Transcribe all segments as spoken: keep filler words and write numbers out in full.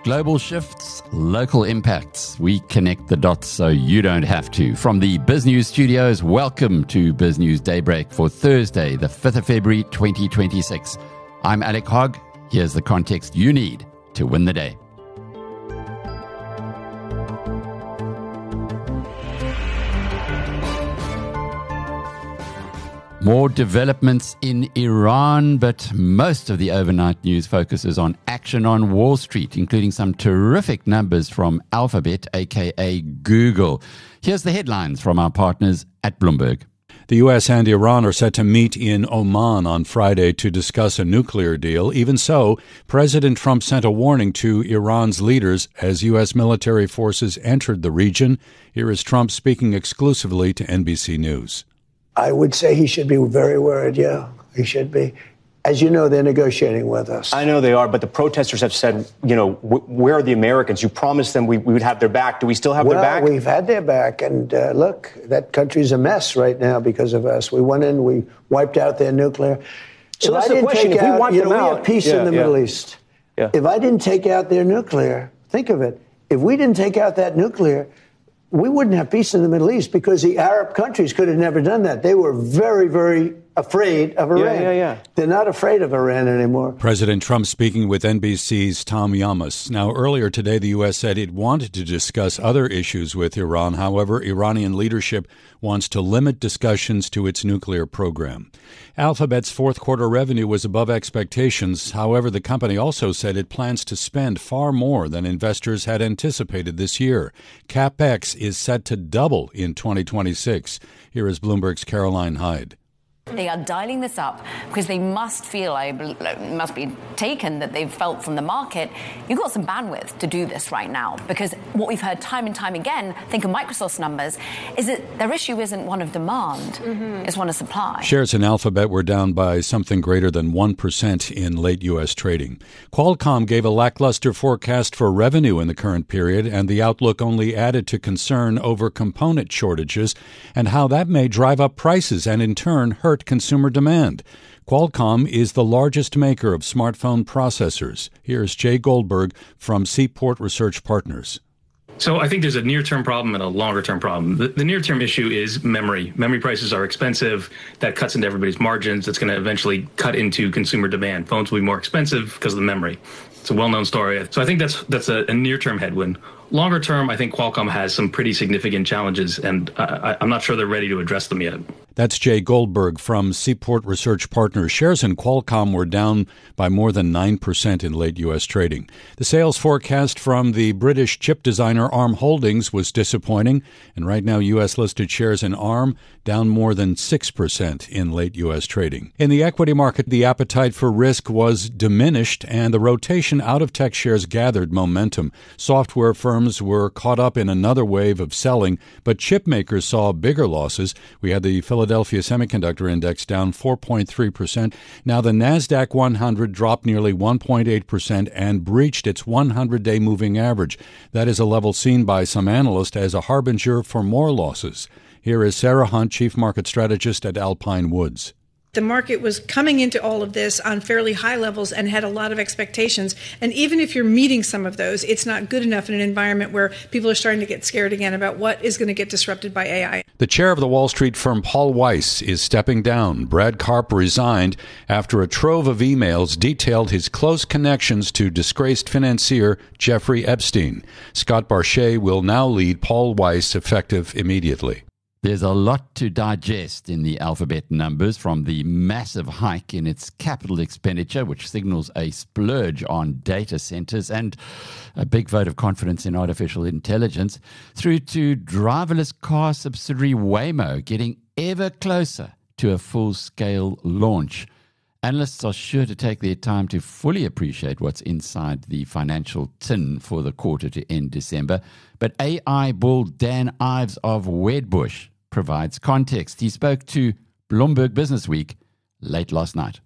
Global shifts, local impacts. We connect the dots so you don't have to. From the BizNews studios, welcome to BizNews Daybreak for Thursday, the fifth of February, twenty twenty-six. I'm Alec Hogg. Here's the context you need to win the day. More developments in Iran, but most of the overnight news focuses on action on Wall Street, including some terrific numbers from Alphabet, aka Google. Here's the headlines from our partners at Bloomberg. The U S and Iran are set to meet in Oman on Friday to discuss a nuclear deal. Even so, President Trump sent a warning to Iran's leaders as U S military forces entered the region. Here is Trump speaking exclusively to N B C News. I would say he should be very worried, yeah, he should be. As you know, they're negotiating with us. I know they are, but the protesters have said, you know, where are the Americans? You promised them we, we would have their back. Do we still have well, their back? Well, we've had their back, and uh, look, that country's a mess right now because of us. We went in, we wiped out their nuclear. So if that's I the didn't question. take If we out, wipe you them know, we out, have peace yeah, in the yeah. Middle East. Yeah. If I didn't take out their nuclear, think of it, if we didn't take out that nuclear, we wouldn't have peace in the Middle East because the Arab countries could have never done that. They were very, very afraid of Iran. Yeah, yeah, yeah. They're not afraid of Iran anymore. President Trump speaking with N B C's Tom Yamas. Now, earlier today, the U S said it wanted to discuss other issues with Iran. However, Iranian leadership wants to limit discussions to its nuclear program. Alphabet's fourth quarter revenue was above expectations. However, the company also said it plans to spend far more than investors had anticipated this year. CapEx is set to double in twenty twenty-six. Here is Bloomberg's Caroline Hyde. They are dialing this up because they must feel, I must be taken that they've felt from the market, you've got some bandwidth to do this right now. Because what we've heard time and time again, think of Microsoft's numbers, is that their issue isn't one of demand, mm-hmm. it's one of supply. Shares in Alphabet were down by something greater than one percent in late U S trading. Qualcomm gave a lackluster forecast for revenue in the current period, and the outlook only added to concern over component shortages and how that may drive up prices and in turn hurt consumer demand. Qualcomm is the largest maker of smartphone processors. Here's Jay Goldberg from Seaport Research Partners. So I think there's a near-term problem and a longer-term problem. The, the near-term issue is memory. Memory prices are expensive. That cuts into everybody's margins. That's going to eventually cut into consumer demand. Phones will be more expensive because of the memory. It's a well-known story. So I think that's that's a, a near-term headwind. Longer term, I think Qualcomm has some pretty significant challenges, and I, I'm not sure they're ready to address them yet. That's Jay Goldberg from Seaport Research Partners. Shares in Qualcomm were down by more than nine percent in late U S trading. The sales forecast from the British chip designer ARM Holdings was disappointing, and right now U S-listed shares in ARM down more than six percent in late U S trading. In the equity market, the appetite for risk was diminished, and the rotation out of tech shares gathered momentum. Software firms were caught up in another wave of selling, but chip makers saw bigger losses. We had the Philadelphia Semiconductor Index down four point three percent. Now the NASDAQ one hundred dropped nearly one point eight percent and breached its one hundred day moving average. That is a level seen by some analysts as a harbinger for more losses. Here is Sarah Hunt, Chief Market Strategist at Alpine Woods. The market was coming into all of this on fairly high levels and had a lot of expectations. And even if you're meeting some of those, it's not good enough in an environment where people are starting to get scared again about what is going to get disrupted by A I. The chair of the Wall Street firm Paul Weiss is stepping down. Brad Karp resigned after a trove of emails detailed his close connections to disgraced financier Jeffrey Epstein. Scott Barchet will now lead Paul Weiss effective immediately. There's a lot to digest in the Alphabet numbers, from the massive hike in its capital expenditure, which signals a splurge on data centers and a big vote of confidence in artificial intelligence, through to driverless car subsidiary Waymo getting ever closer to a full-scale launch. Analysts are sure to take their time to fully appreciate what's inside the financial tin for the quarter to end December. But A I bull Dan Ives of Wedbush provides context. He spoke to Bloomberg Businessweek late last night.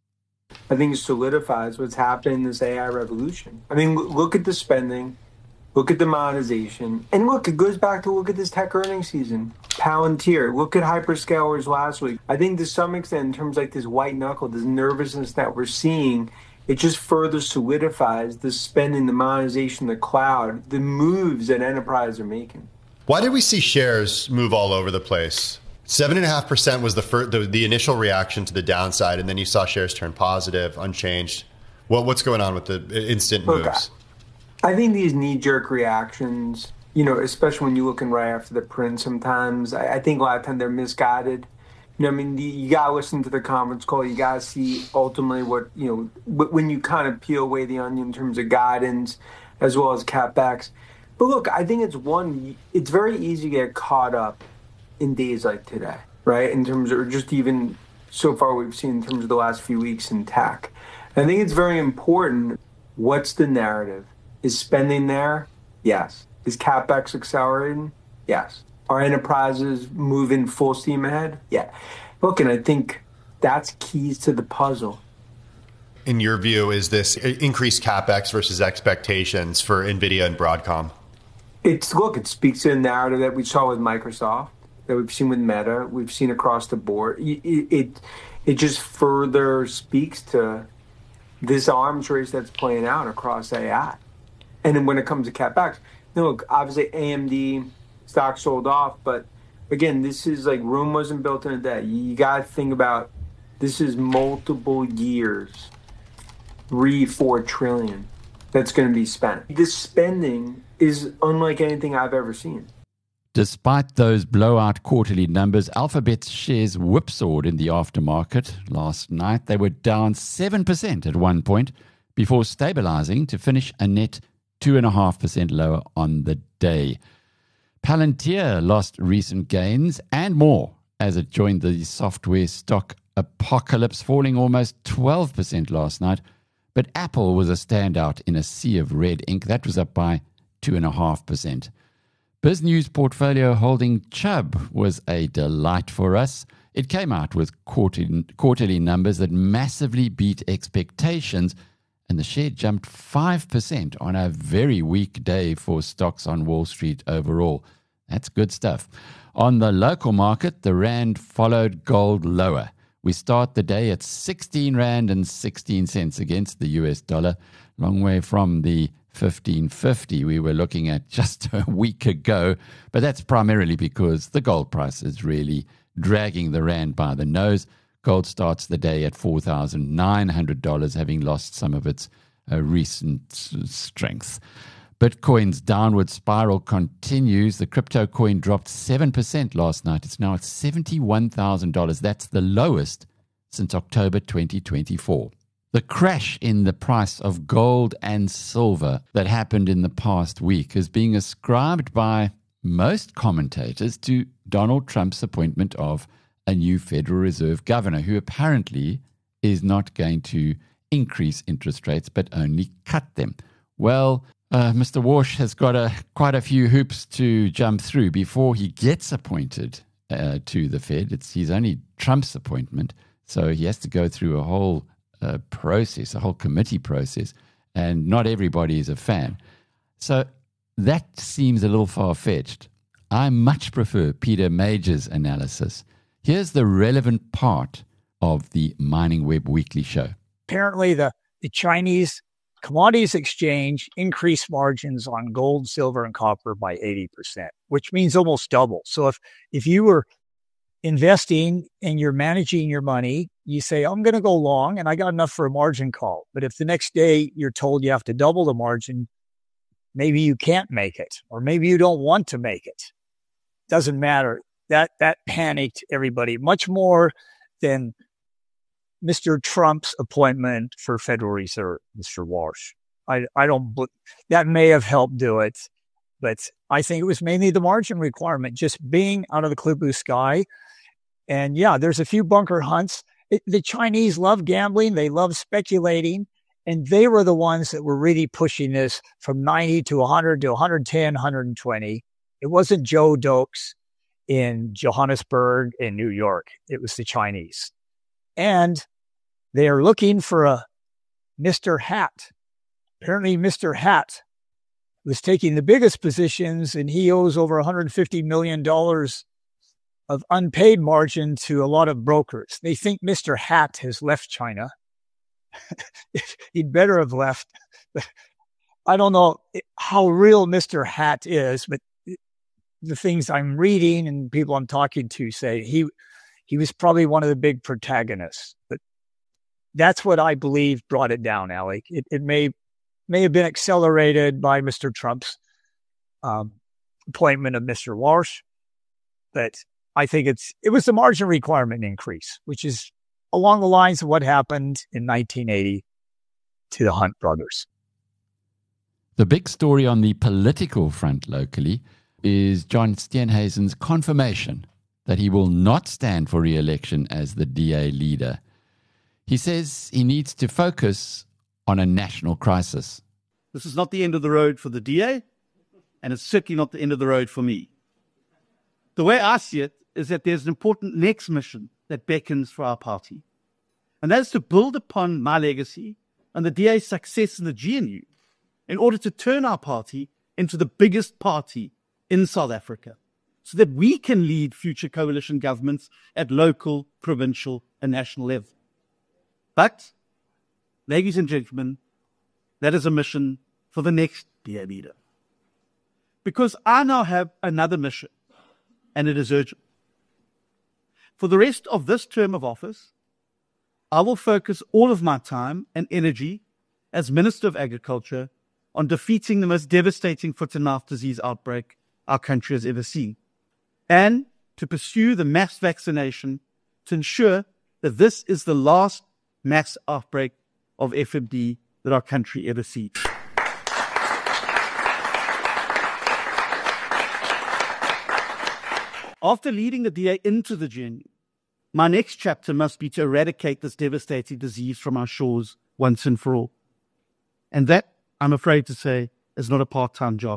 I think it solidifies what's happening in this A I revolution. I mean, look at the spending, look at the monetization, and look, it goes back to look at this tech earnings season. Palantir, look at hyperscalers last week. I think to some extent, in terms of like this white knuckle, this nervousness that we're seeing it just further solidifies the spending, the monetization, the cloud, the moves that enterprises are making. Why did we see shares move all over the place? Seven and a half percent was the, first, the the initial reaction to the downside, and then you saw shares turn positive, unchanged. What what's going on with the instant Look, moves? I think these knee-jerk reactions, you know, especially when you're looking right after the print, sometimes I, I think a lot of times they're misguided. You know, I mean, you gotta listen to the conference call. You gotta see ultimately what, you know, when you kind of peel away the onion in terms of guidance as well as CapEx. But look, I think it's one, it's very easy to get caught up in days like today, right? In terms of, or just even so far we've seen in terms of the last few weeks in tech. I think it's very important. What's the narrative? Is spending there? Yes. Is CapEx accelerating? Yes. Are enterprises moving full steam ahead? Yeah. Look, and I think that's keys to the puzzle. In your view, is this increased CapEx versus expectations for NVIDIA and Broadcom? It's look, it speaks to the narrative that we saw with Microsoft, that we've seen with Meta, we've seen across the board. It it, it just further speaks to this arms race that's playing out across A I. And then when it comes to CapEx, look, obviously A M D stock sold off, but again, this is like Rome wasn't built in a day. You got to think about this is multiple years, three, four trillion that's going to be spent. This spending is unlike anything I've ever seen. Despite those blowout quarterly numbers, Alphabet's shares whipsawed in the aftermarket last night. They were down seven percent at one point before stabilizing to finish a net two point five percent lower on the day. Palantir lost recent gains and more as it joined the software stock apocalypse, falling almost twelve percent last night. But Apple was a standout in a sea of red ink. That was up by two point five percent. BizNews portfolio holding Chubb was a delight for us. It came out with quarterly, quarterly numbers that massively beat expectations, and the share jumped five percent on a very weak day for stocks on Wall Street overall. That's good stuff. On the local market, the rand followed gold lower. We start the day at sixteen rand and sixteen cents against the U S dollar, long way from the fifteen fifty we were looking at just a week ago. But that's primarily because the gold price is really dragging the rand by the nose. Gold starts the day at four thousand nine hundred dollars, having lost some of its uh, recent strength. Bitcoin's downward spiral continues. The crypto coin dropped seven percent last night. It's now at seventy-one thousand dollars. That's the lowest since October twenty twenty-four. The crash in the price of gold and silver that happened in the past week is being ascribed by most commentators to Donald Trump's appointment of a new Federal Reserve governor who apparently is not going to increase interest rates but only cut them. Well, uh, Mister Walsh has got a, quite a few hoops to jump through before he gets appointed uh, to the Fed. It's he's only Trump's appointment, so he has to go through a whole uh, process, a whole committee process, and not everybody is a fan. So that seems a little far-fetched. I much prefer Peter Major's analysis. Here's the relevant part of the Mining Web Weekly show. Apparently, the, the Chinese Commodities Exchange increased margins on gold, silver, and copper by eighty percent, which means almost double. So if, if you were investing and you're managing your money, you say, I'm going to go long and I got enough for a margin call. But if the next day you're told you have to double the margin, maybe you can't make it, or maybe you don't want to make it. Doesn't matter. That that panicked everybody much more than Mister Trump's appointment for Federal Reserve, Mister Walsh. I I don't. That may have helped do it, but I think it was mainly the margin requirement, just being out of the clear blue sky. And yeah, there's a few bunker hunts. It, the Chinese love gambling. They love speculating. And they were the ones that were really pushing this from ninety to one hundred to one ten, one twenty. It wasn't Joe Dokes in Johannesburg and New York. It was the Chinese. And they are looking for a Mister Hat. Apparently, Mister Hat was taking the biggest positions, and he owes over one hundred fifty million dollars of unpaid margin to a lot of brokers. They think Mister Hat has left China. he'd better have left. I don't know how real Mister Hat is, but the things I'm reading and people I'm talking to say he he was probably one of the big protagonists. But that's what I believe brought it down, Alec. It, it may may have been accelerated by Mister Trump's um, appointment of Mister Walsh, but I think it's it was the margin requirement increase, which is along the lines of what happened in nineteen eighty to the Hunt brothers. The big story on the political front locally is John Steenhuisen's confirmation that he will not stand for re-election as the D A leader. He says he needs to focus on a national crisis. This is not the end of the road for the D A, and it's certainly not the end of the road for me. The way I see it is that there's an important next mission that beckons for our party, and that is to build upon my legacy and the D A's success in the G N U in order to turn our party into the biggest party in South Africa, so that we can lead future coalition governments at local, provincial, and national level. But, ladies and gentlemen, that is a mission for the next D A leader. Because I now have another mission, and it is urgent. For the rest of this term of office, I will focus all of my time and energy as Minister of Agriculture on defeating the most devastating foot and mouth disease outbreak our country has ever seen, and to pursue the mass vaccination to ensure that this is the last mass outbreak of F M D that our country ever sees. After leading the D A into the G N U, my next chapter must be to eradicate this devastating disease from our shores once and for all. And that, I'm afraid to say, is not a part-time job.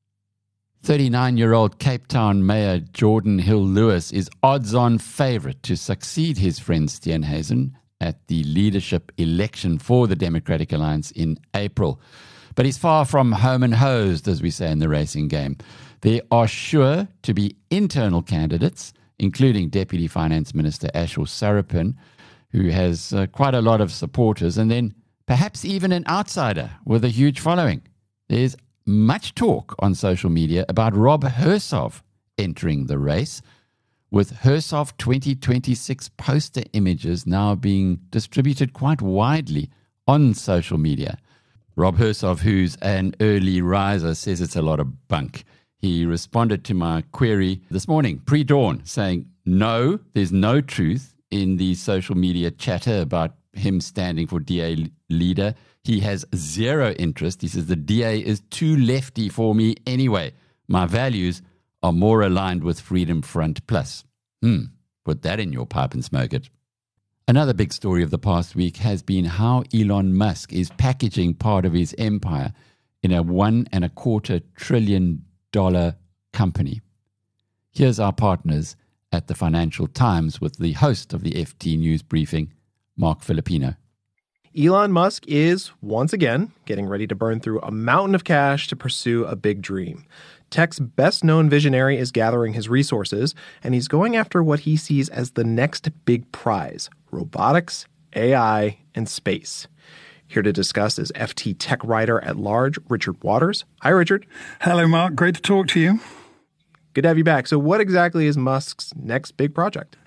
thirty-nine-year-old Cape Town Mayor Jordan Hill-Lewis is odds-on favourite to succeed his friend Steenhuisen at the leadership election for the Democratic Alliance in April. But he's far from home and hosed, as we say in the racing game. There are sure to be internal candidates, including Deputy Finance Minister Ashil Sarapin, who has uh, quite a lot of supporters, and then perhaps even an outsider with a huge following. There's much talk on social media about Rob Hersov entering the race, with Hersov twenty twenty-six poster images now being distributed quite widely on social media. Rob Hersov, who's an early riser, says it's a lot of bunk. He responded to my query this morning, pre-dawn, saying, no, there's no truth in the social media chatter about him standing for D A leader. He has zero interest. He says the D A is too lefty for me anyway. My values are more aligned with Freedom Front Plus. Hmm, put that in your pipe and smoke it. Another big story of the past week has been how Elon Musk is packaging part of his empire in a one and a quarter trillion dollar company. Here's our partners at the Financial Times with the host of the F T News Briefing, Mark Filipino. Elon Musk is, once again, getting ready to burn through a mountain of cash to pursue a big dream. Tech's best-known visionary is gathering his resources, and he's going after what he sees as the next big prize: robotics, A I, and space. Here to discuss is F T tech writer at large, Richard Waters. Hi, Richard. Hello, Mark. Great to talk to you. Good to have you back. So what exactly is Musk's next big project?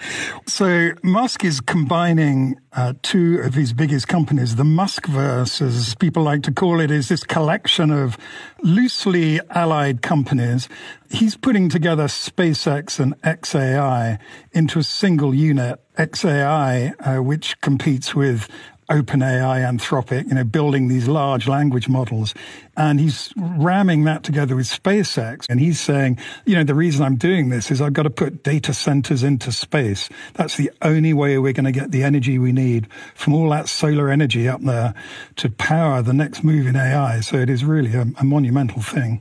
So Musk is combining uh, two of his biggest companies. The Muskverse, as people like to call it, is this collection of loosely allied companies. He's putting together SpaceX and X A I into a single unit. X A I, uh, which competes with OpenAI, Anthropic, you know, building these large language models. And he's ramming that together with SpaceX. And he's saying, you know, the reason I'm doing this is I've got to put data centers into space. That's the only way we're going to get the energy we need from all that solar energy up there to power the next move in A I. So it is really a, a monumental thing.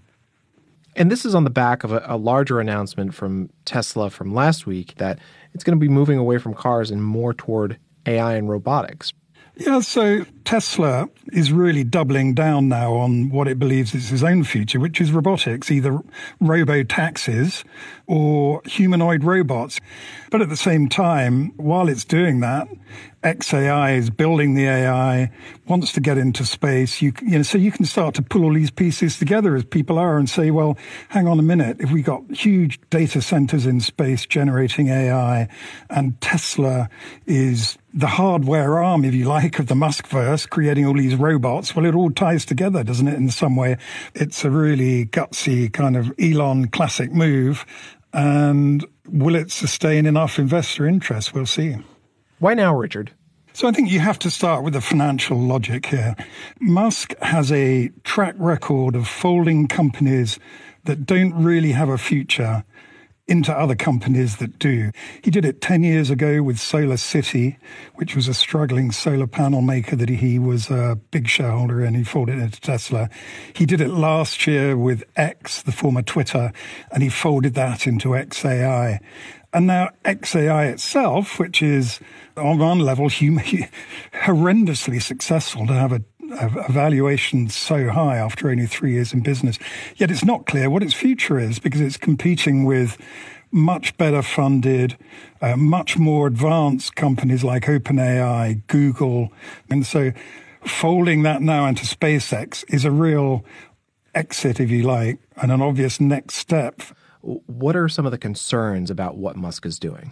And this is on the back of a, a larger announcement from Tesla from last week that it's going to be moving away from cars and more toward A I and robotics. Yeah, so Tesla is really doubling down now on what it believes is its own future, which is robotics, either robo-taxis or humanoid robots. But at the same time, while it's doing that, X A I is building the A I, wants to get into space. You, you know, so you can start to pull all these pieces together as people are and say, well, hang on a minute. If we got huge data centers in space generating A I, and Tesla is the hardware arm, if you like, of the Muskverse, creating all these robots, well, it all ties together, doesn't it, in some way? It's a really gutsy kind of Elon classic move. And will it sustain enough investor interest? We'll see. Why now, Richard? So I think you have to start with the financial logic here. Musk has a track record of folding companies that don't really have a future into other companies that do. He did it ten years ago with SolarCity, which was a struggling solar panel maker that he was a big shareholder in. He folded into Tesla. He did it last year with X, the former Twitter, and he folded that into X A I. And now X A I itself, which is on one level hum- horrendously successful to have a a valuation so high after only three years in business. Yet it's not clear what its future is because it's competing with much better funded, uh, much more advanced companies like OpenAI, Google. And so folding that now into SpaceX is a real exit, if you like, and an obvious next step. What are some of the concerns about what Musk is doing?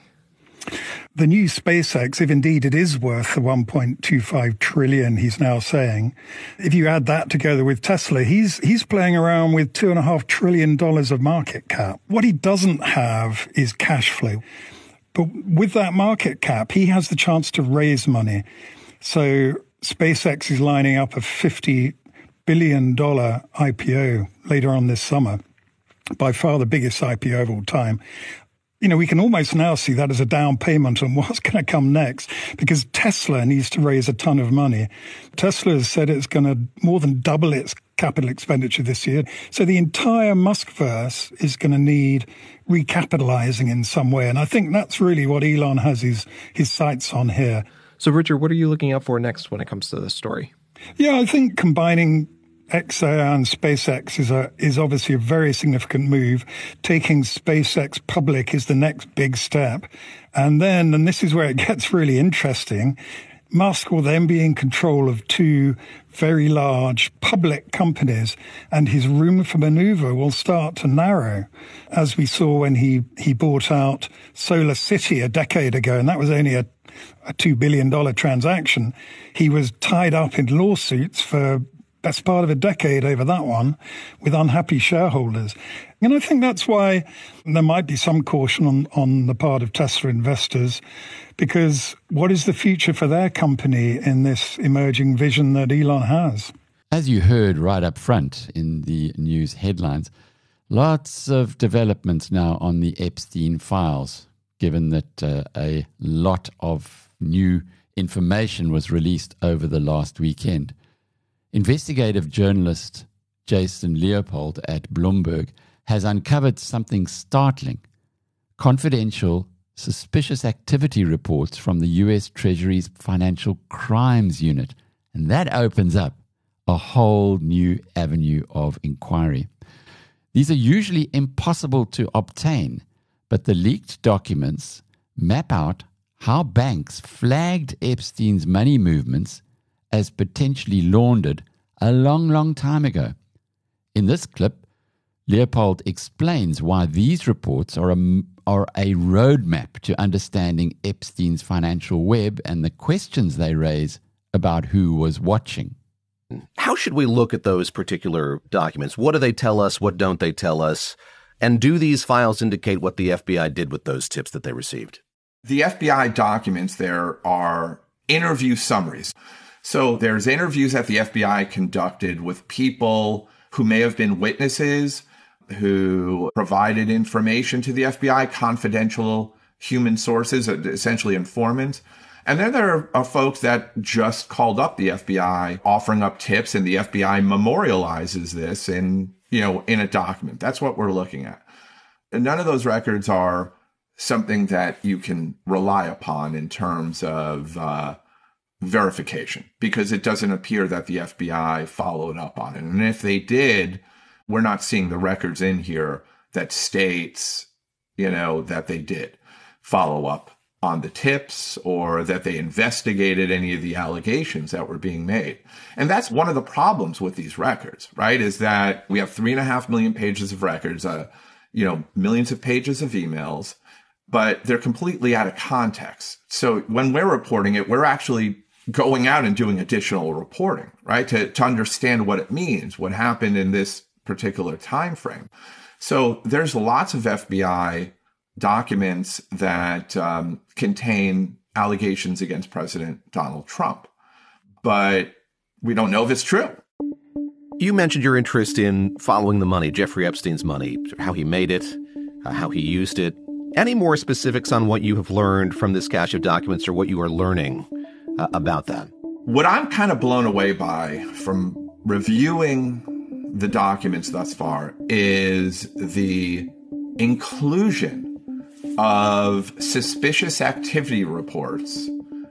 The new SpaceX, if indeed it is worth the one point two five trillion he's now saying, if you add that together with Tesla, he's he's playing around with two and a half trillion dollars of market cap. What he doesn't have is cash flow. But with that market cap, he has the chance to raise money. So SpaceX is lining up a fifty billion dollars I P O later on this summer, by far the biggest I P O of all time. You know, we can almost now see that as a down payment on what's going to come next because Tesla needs to raise a ton of money. Tesla has said it's going to more than double its capital expenditure this year. So the entire Muskverse is going to need recapitalizing in some way. And I think that's really what Elon has his, his sights on here. So, Richard, what are you looking out for next when it comes to this story? Yeah, I think combining X A I and SpaceX is a is obviously a very significant move. Taking SpaceX public is the next big step. And then, and this is where it gets really interesting, Musk will then be in control of two very large public companies, and his room for maneuver will start to narrow, as we saw when he, he bought out SolarCity a decade ago, and that was only a, a two billion dollars transaction. He was tied up in lawsuits for best part of a decade over that one with unhappy shareholders. And I think that's why there might be some caution on, on the part of Tesla investors, because what is the future for their company in this emerging vision that Elon has? As you heard right up front in the news headlines, lots of developments now on the Epstein files, given that uh, a lot of new information was released over the last weekend. Investigative journalist Jason Leopold at Bloomberg has uncovered something startling. Confidential, suspicious activity reports from the U S Treasury's Financial Crimes Unit. And that opens up a whole new avenue of inquiry. These are usually impossible to obtain, but the leaked documents map out how banks flagged Epstein's money movements as potentially laundered a long, long time ago. In this clip, Leopold explains why these reports are a, are a roadmap to understanding Epstein's financial web and the questions they raise about who was watching. How should we look at those particular documents? What do they tell us? What don't they tell us? And do these files indicate what the F B I did with those tips that they received? The F B I documents there are interview summaries. So there's interviews that the F B I conducted with people who may have been witnesses, who provided information to the F B I, confidential human sources, essentially informants. And then there are folks that just called up the F B I, offering up tips, and the F B I memorializes this in, you know, in a document. That's what we're looking at. And none of those records are something that you can rely upon in terms of uh, verification because it doesn't appear that the F B I followed up on it. And if they did, we're not seeing the records in here that states, you know, that they did follow up on the tips or that they investigated any of the allegations that were being made. And that's one of the problems with these records, right? Is that we have three and a half million pages of records, uh, you know, millions of pages of emails, but they're completely out of context. So when we're reporting it, we're actually going out and doing additional reporting, right? To, to understand what it means, what happened in this particular time frame. So there's lots of F B I documents that um, contain allegations against President Donald Trump, but we don't know if it's true. You mentioned your interest in following the money, Jeffrey Epstein's money, how he made it, uh, how he used it. Any more specifics on what you have learned from this cache of documents or what you are learning uh, about that? What I'm kind of blown away by from reviewing the documents thus far is the inclusion of suspicious activity reports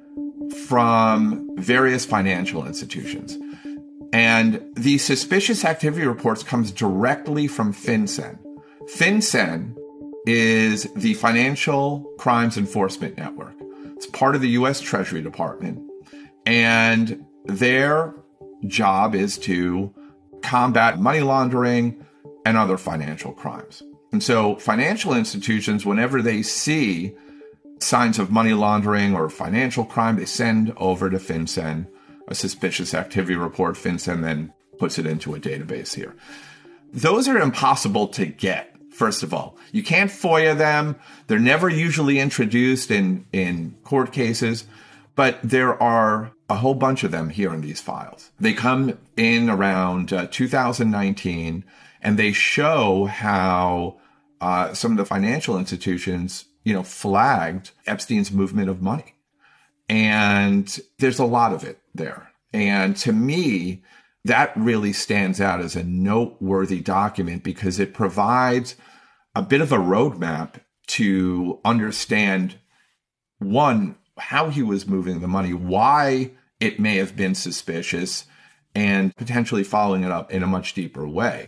from various financial institutions. And the suspicious activity reports comes directly from FinCEN. FinCEN is the Financial Crimes Enforcement Network. It's part of the U S Treasury Department. And their job is to combat money laundering and other financial crimes. And so financial institutions, whenever they see signs of money laundering or financial crime, they send over to FinCEN a suspicious activity report. FinCEN then puts it into a database here. Those are impossible to get, first of all. You can't FOIA them. They're never usually introduced in, in court cases, but there are a whole bunch of them here in these files. They come in around uh, two thousand nineteen, and they show how Uh, some of the financial institutions, you know, flagged Epstein's movement of money. And there's a lot of it there. And to me, that really stands out as a noteworthy document because it provides a bit of a roadmap to understand, one, how he was moving the money, why it may have been suspicious, and potentially following it up in a much deeper way.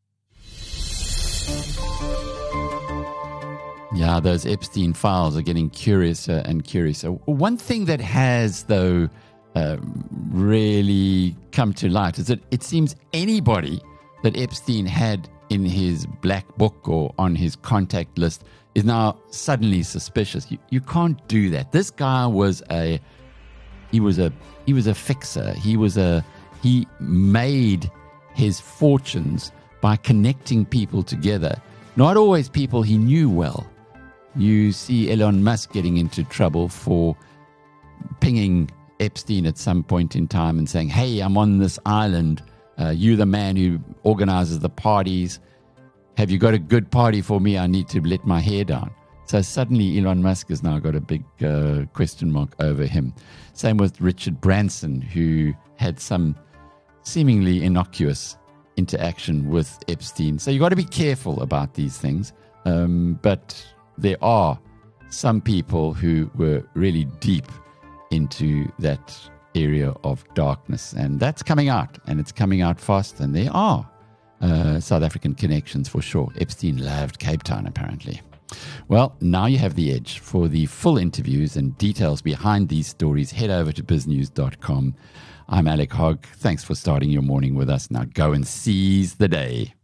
Yeah, those Epstein files are getting curiouser and curiouser. One thing that has, though, uh, really come to light is that it seems anybody that Epstein had in his black book or on his contact list is now suddenly suspicious. You, you can't do that. This guy was a he was a he was a fixer. He was a he made his fortunes by connecting people together. Not always people he knew well. You see Elon Musk getting into trouble for pinging Epstein at some point in time and saying, hey, I'm on this island. Uh, you're the man who organizes the parties. Have you got a good party for me? I need to let my hair down. So suddenly Elon Musk has now got a big uh, question mark over him. Same with Richard Branson, who had some seemingly innocuous interaction with Epstein. So you've got to be careful about these things. Um, but there are some people who were really deep into that area of darkness. And that's coming out, and it's coming out fast. And there are uh, South African connections for sure. Epstein loved Cape Town, apparently. Well, now you have the edge. For the full interviews and details behind these stories, head over to biz news dot com. I'm Alec Hogg. Thanks for starting your morning with us. Now go and seize the day.